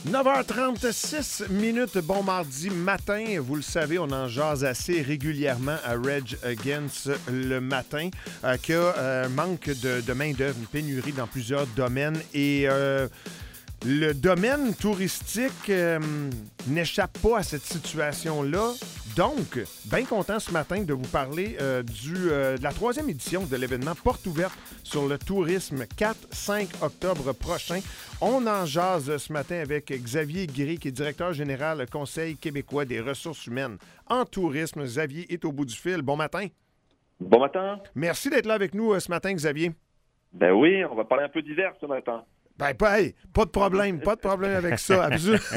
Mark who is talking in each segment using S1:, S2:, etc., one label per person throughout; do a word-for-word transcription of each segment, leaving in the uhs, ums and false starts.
S1: neuf heures trente-six minutes, bon mardi matin. Vous le savez, on en jase assez régulièrement à Reg Against le matin, euh, qu'il y a euh, manque de, de main-d'œuvre, une pénurie dans plusieurs domaines. Et euh, le domaine touristique euh, n'échappe pas à cette situation-là. Donc, bien content ce matin de vous parler euh, du, euh, de la troisième édition de l'événement Porte ouverte sur le tourisme quatre cinq octobre prochain. On en jase ce matin avec Xavier Guéry, qui est directeur général Conseil québécois des ressources humaines en tourisme. Xavier est au bout du fil. Bon matin.
S2: Bon matin.
S1: Merci d'être là avec nous ce matin, Xavier.
S2: Ben oui, on va parler un peu d'hiver ce matin.
S1: Ben, pas, hey, pas de problème, pas de problème avec ça.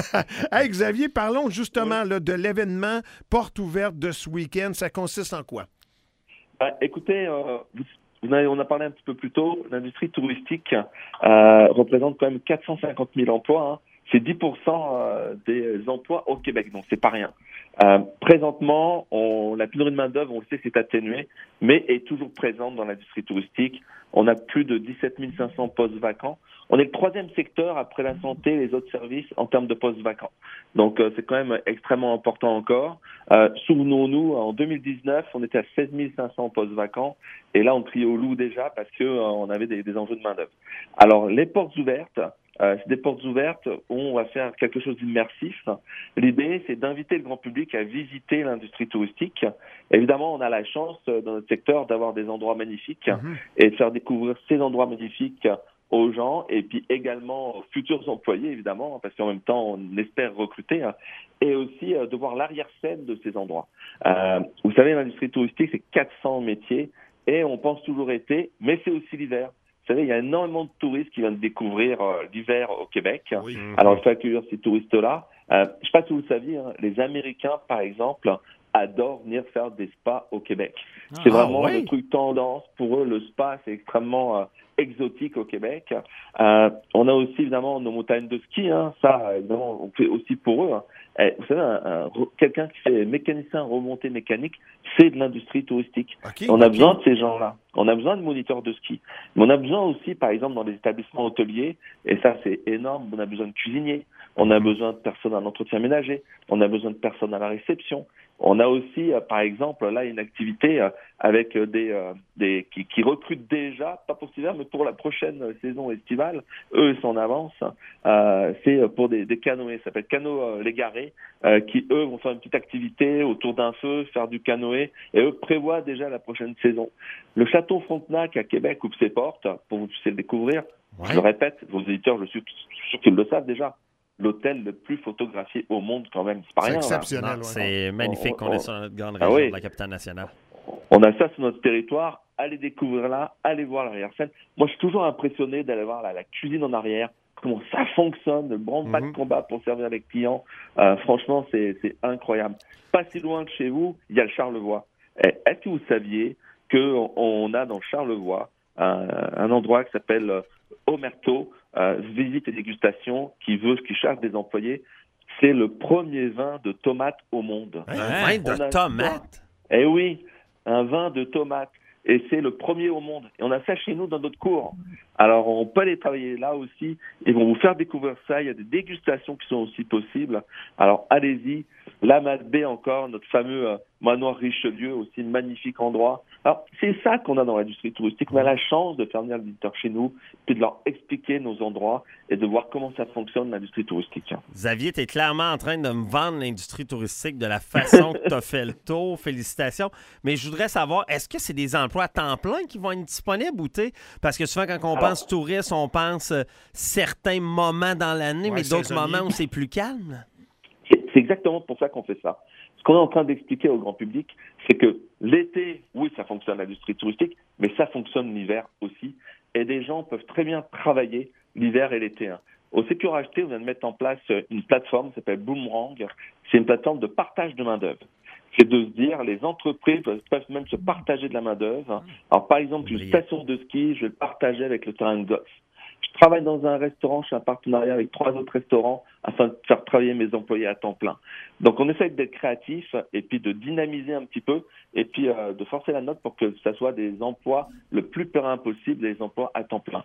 S1: Hey, Xavier, parlons justement oui. là, de l'événement Porte ouverte de ce week-end. Ça consiste en quoi?
S2: Ben, écoutez, euh, vous, vous avez, on a parlé un petit peu plus tôt, l'industrie touristique euh, représente quand même quatre cent cinquante mille emplois. Hein. C'est dix pour cent euh, des emplois au Québec, donc c'est pas rien. Euh, présentement, on, la pénurie de main-d'œuvre, on le sait, c'est atténué, mais est toujours présente dans l'industrie touristique. On a plus de dix-sept mille cinq cents postes vacants. On est le troisième secteur après la santé et les autres services en termes de postes vacants. Donc, euh, c'est quand même extrêmement important encore. Euh, souvenons-nous, en deux mille dix-neuf, on était à seize mille cinq cents postes vacants. Et là, on criait au loup déjà parce que euh, on avait des, des enjeux de main-d'œuvre. Alors, les portes ouvertes, euh, c'est des portes ouvertes où on va faire quelque chose d'immersif. L'idée, c'est d'inviter le grand public à visiter l'industrie touristique. Évidemment, on a la chance euh, dans notre secteur d'avoir des endroits magnifiques mmh. et de faire découvrir ces endroits magnifiques aux gens et puis également aux futurs employés, évidemment, parce qu'en même temps, on espère recruter, hein, et aussi euh, de voir l'arrière-scène de ces endroits. Euh, vous savez, l'industrie touristique, c'est quatre cents métiers et on pense toujours été, mais c'est aussi l'hiver. Vous savez, il y a énormément de touristes qui viennent découvrir euh, l'hiver au Québec. Oui. Alors, il faut accueillir ces touristes-là. Euh, je ne sais pas si vous le saviez, hein, les Américains, par exemple, adorent venir faire des spas au Québec. Ah, c'est vraiment oui. le truc tendance. Pour eux, le spa, c'est extrêmement euh, exotique au Québec. Euh, on a aussi, évidemment, nos montagnes de ski. Hein, ça, évidemment, on fait aussi pour eux. Hein. Et, vous savez, un, un, quelqu'un qui fait mécanicien remontée mécanique, c'est de l'industrie touristique. Okay, on a okay. besoin de ces gens-là. On a besoin de moniteurs de ski. Mais on a besoin aussi, par exemple, dans les établissements hôteliers, et ça, c'est énorme, on a besoin de cuisiniers. On a besoin de personnes à l'entretien ménager. On a besoin de personnes à la réception. On a aussi, euh, par exemple, là, une activité euh, avec euh, des, euh, des qui, qui recrutent déjà, pas pour cet hiver, mais pour la prochaine saison estivale. Eux, ils sont en avance. Euh, c'est pour des, des canoës. Ça s'appelle Canoë euh, Légaré, euh, qui, eux, vont faire une petite activité autour d'un feu, faire du canoë, et eux prévoient déjà la prochaine saison. Le château Frontenac à Québec ouvre ses portes pour que vous puissiez le découvrir. Ouais. Je le répète, vos éditeurs, je suis sûr qu'ils le savent déjà. L'hôtel le plus photographié au monde, quand même. C'est pas
S1: c'est
S2: rien.
S1: Exceptionnel.
S3: Non, ouais. C'est magnifique on, on, qu'on est sur notre grande
S2: ah
S3: région
S2: oui.
S3: de la capitale nationale.
S2: On a ça sur notre territoire. Allez découvrir là, allez voir l'arrière-scène. Moi, je suis toujours impressionné d'aller voir la, la cuisine en arrière, comment ça fonctionne, le grand pas mm-hmm. de combat pour servir les clients. Euh, franchement, c'est, c'est incroyable. Pas si loin de chez vous, il y a le Charlevoix. Et est-ce que vous saviez qu'on on a dans Charlevoix un, un endroit qui s'appelle euh, Omerto, euh, visite et dégustation, qui veut, qui charge des employés. C'est le premier vin de tomates au monde.
S3: Un vin de
S2: a...
S3: tomates?
S2: Eh oui, un vin de tomates. Et c'est le premier au monde. Et on a ça chez nous dans notre cours. Alors, on peut aller travailler là aussi. Ils vont vous faire découvrir ça. Il y a des dégustations qui sont aussi possibles. Alors, allez-y. La Malbaie encore, notre fameux euh, manoir Richelieu, aussi magnifique endroit. Alors, c'est ça qu'on a dans l'industrie touristique. On a la chance de faire venir les visiteurs chez nous, puis de leur expliquer nos endroits et de voir comment ça fonctionne l'industrie touristique.
S3: Xavier, tu es clairement en train de me vendre l'industrie touristique de la façon que tu as fait le tour. Félicitations. Mais je voudrais savoir, est-ce que c'est des emplois à temps plein qui vont être disponibles ou t'es? Parce que souvent, quand on Alors, pense tourisme, on pense euh, certains moments dans l'année, ouais, mais d'autres moments où c'est plus calme.
S2: C'est, c'est exactement pour ça qu'on fait ça. Ce qu'on est en train d'expliquer au grand public, c'est que l'été, oui, ça fonctionne l'industrie touristique, mais ça fonctionne l'hiver aussi. Et des gens peuvent très bien travailler l'hiver et l'été. Hein. Au Secure H T, on vient de mettre en place une plateforme qui s'appelle Boomerang. C'est une plateforme de partage de main-d'œuvre. C'est de se dire, les entreprises peuvent même se partager de la main-d'œuvre. Alors, par exemple, une station de ski, je vais le partager avec le terrain de golf. Je travaille dans un restaurant, je suis en partenariat avec trois autres restaurants afin de faire travailler mes employés à temps plein. Donc, on essaie d'être créatif et puis de dynamiser un petit peu et puis euh, de forcer la note pour que ça soit des emplois le plus pérennes possible, des emplois à temps plein.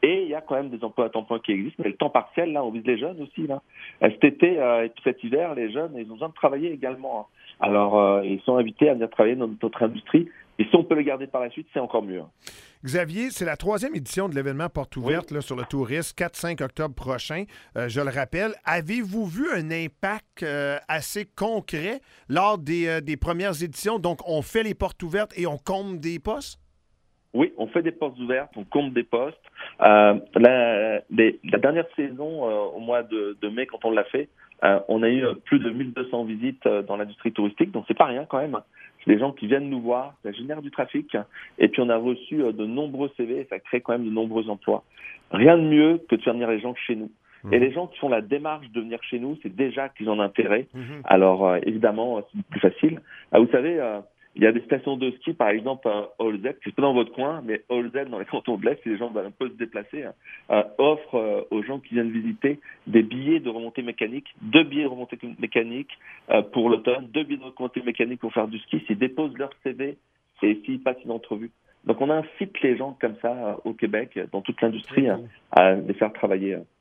S2: Et il y a quand même des emplois à temps plein qui existent. Mais le temps partiel, là, on vise les jeunes aussi. Là. Cet été euh, et puis cet hiver, les jeunes, ils ont besoin de travailler également. Hein. Alors, euh, ils sont invités à venir travailler dans notre industrie. Et si on peut les garder par la suite, c'est encore mieux.
S1: Xavier, c'est la troisième édition de l'événement Porte ouverte oui. là, sur le tourisme, quatre cinq octobre prochain. Euh, je le rappelle. Avez-vous vu un impact euh, assez concret lors des, euh, des premières éditions? Donc, on fait les portes ouvertes et on comble des postes?
S2: Oui, on fait des portes ouvertes, on comble des postes. Euh, la, les, la dernière saison, euh, au mois de, de mai, quand on l'a fait, euh, on a eu plus de mille deux cents visites euh, dans l'industrie touristique, donc c'est pas rien quand même. C'est des gens qui viennent nous voir, ça génère du trafic, et puis on a reçu euh, de nombreux C V, ça crée quand même de nombreux emplois. Rien de mieux que de faire venir les gens chez nous. Mmh. Et les gens qui font la démarche de venir chez nous, c'est déjà qu'ils en ont intérêt. Mmh. Alors euh, évidemment, c'est plus facile. Ah, vous savez... Euh, Il y a des stations de ski, par exemple, à Olzette, c'est pas dans votre coin, mais Olzette, dans les cantons de l'Est, si les gens veulent un peu se déplacer, hein, euh, offre euh, aux gens qui viennent visiter des billets de remontée mécanique, deux billets de remontée mécanique euh, pour l'automne, deux billets de remontée mécanique pour faire du ski, s'ils déposent leur C V et s'ils passent une entrevue. Donc on incite les gens comme ça euh, au Québec, dans toute l'industrie, hein, à les faire travailler. Hein.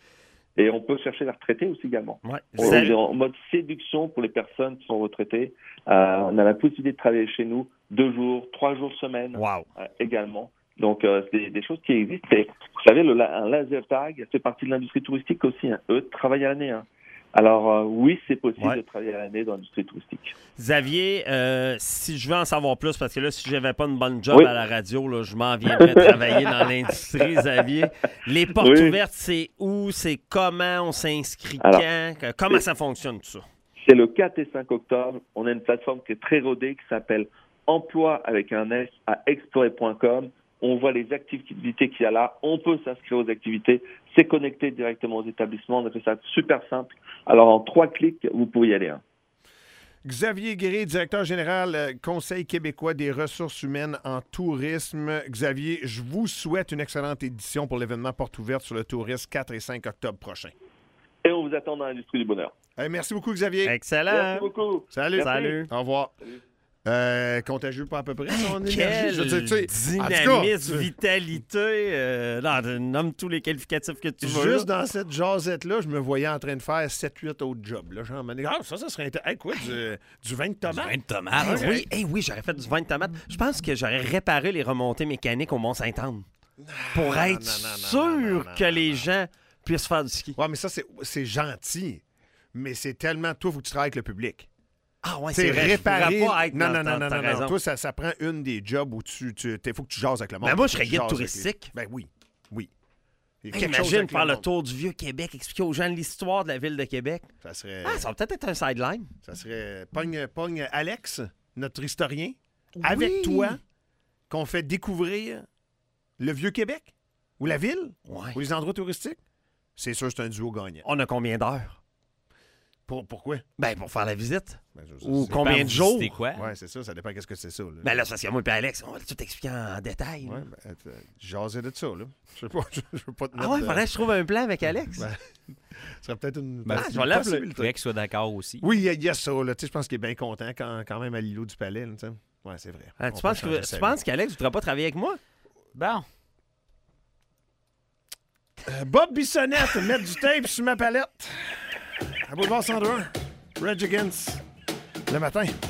S2: Et on peut chercher les retraités aussi également. Ouais, on est en mode séduction pour les personnes qui sont retraitées. Euh, on a la possibilité de travailler chez nous deux jours, trois jours semaine wow. euh, également. Donc, euh, c'est des, des choses qui existent. Et, vous savez, le, un laser tag fait partie de l'industrie touristique aussi. Hein. Eux travaillent à l'année. Hein. Alors, euh, oui, c'est possible ouais. de travailler à l'année dans l'industrie touristique.
S3: Xavier, euh, si je veux en savoir plus, parce que là, si j'avais pas une bonne job oui. à la radio, là, je m'en viendrais travailler dans l'industrie, Xavier. Les portes oui. ouvertes, c'est où? C'est comment? On s'inscrit Alors, quand? Comment ça fonctionne, tout ça?
S2: C'est le quatre et cinq octobre. On a une plateforme qui est très rodée, qui s'appelle Emploi avec un S à explorer point com. On voit les activités qu'il y a là. On peut s'inscrire aux activités. C'est connecté directement aux établissements. On a fait ça super simple. Alors, en trois clics, vous pouvez y aller. Hein.
S1: Xavier Guéry, directeur général Conseil québécois des ressources humaines en tourisme. Xavier, je vous souhaite une excellente édition pour l'événement Porte ouverte sur le tourisme quatre et cinq octobre prochain.
S2: Et on vous attend dans l'industrie du bonheur.
S1: Hey, merci beaucoup, Xavier.
S3: Excellent.
S2: Merci beaucoup.
S1: Salut.
S3: Merci. Salut.
S1: Au revoir. Salut. Euh, contagieux pas à peu près son
S3: hey,
S1: énergie. Je veux dire, tu
S3: sais, dynamisme, cas, vitalité, euh, non, nomme tous les qualificatifs que tu veux.
S1: Juste dans cette jasette-là, je me voyais en train de faire sept huit autres jobs. Là. Genre, ah, ça, ça serait intéressant. Hey, quoi, du, du vin de tomate?
S3: Du vin de tomate. Okay. Oui, hey, oui, j'aurais fait du vin de tomate. Je pense que j'aurais réparé les remontées mécaniques au Mont-Saint-Anne pour
S1: non,
S3: être
S1: non, non,
S3: sûr
S1: non, non, non,
S3: que
S1: non,
S3: les
S1: non.
S3: gens puissent faire du ski.
S1: Ouais, mais ça, c'est, c'est gentil. Mais c'est tellement... Toi, il faut que tu travailles avec le public.
S3: Ah ouais,
S1: c'est,
S3: c'est vrai.
S1: réparer.
S3: Pas être
S1: non,
S3: dans,
S1: non, non, non,
S3: non,
S1: non. Toi, ça, ça prend une des jobs où tu, tu faut que tu jases avec le monde.
S3: Mais moi, je serais
S1: guide
S3: guide touristique.
S1: Les... Ben oui, oui.
S3: Hey, imagine faire le, le tour du vieux Québec, expliquer aux gens l'histoire de la ville de Québec.
S1: Ça serait.
S3: Ah, ça va peut-être être un sideline.
S1: Ça serait. Pogne, pogne Alex, notre historien, oui. avec toi, qu'on fait découvrir le vieux Québec ou la ville
S3: ouais.
S1: ou les endroits touristiques. C'est sûr, c'est un duo gagnant.
S3: On a combien d'heures?
S1: Pour, pourquoi?
S3: Ben, pour faire la visite.
S1: Ben, je,
S3: Ou c'est combien de jours?
S4: C'est quoi?
S1: Oui, c'est ça. Ça dépend qu'est-ce que c'est ça. Là.
S3: Ben là, c'est parce que moi et Alex, on va tout expliquer en détail.
S1: Oui, ben, euh, jaser de ça, là. Je sais pas, je, je veux pas te mettre...
S3: Ah ouais, il
S1: de...
S3: faudrait que je trouve un plan avec Alex.
S1: Ben, ça serait peut-être une...
S4: Ben,
S3: ah, je vais l'appeler.
S4: Il faudrait qu'il soit d'accord aussi.
S1: Oui, il y, y a ça, là. Tu sais, je pense qu'il est bien content quand, quand même à l'îlot du Palais, tu sais. Oui, c'est vrai.
S3: Ah, tu penses, que, tu penses qu'Alex ne voudrait pas travailler avec moi?
S4: Bon.
S1: Euh, Bob Bissonnette, mettre du tape sur ma palette. À Boulevard cent deux, Rage Against, le matin.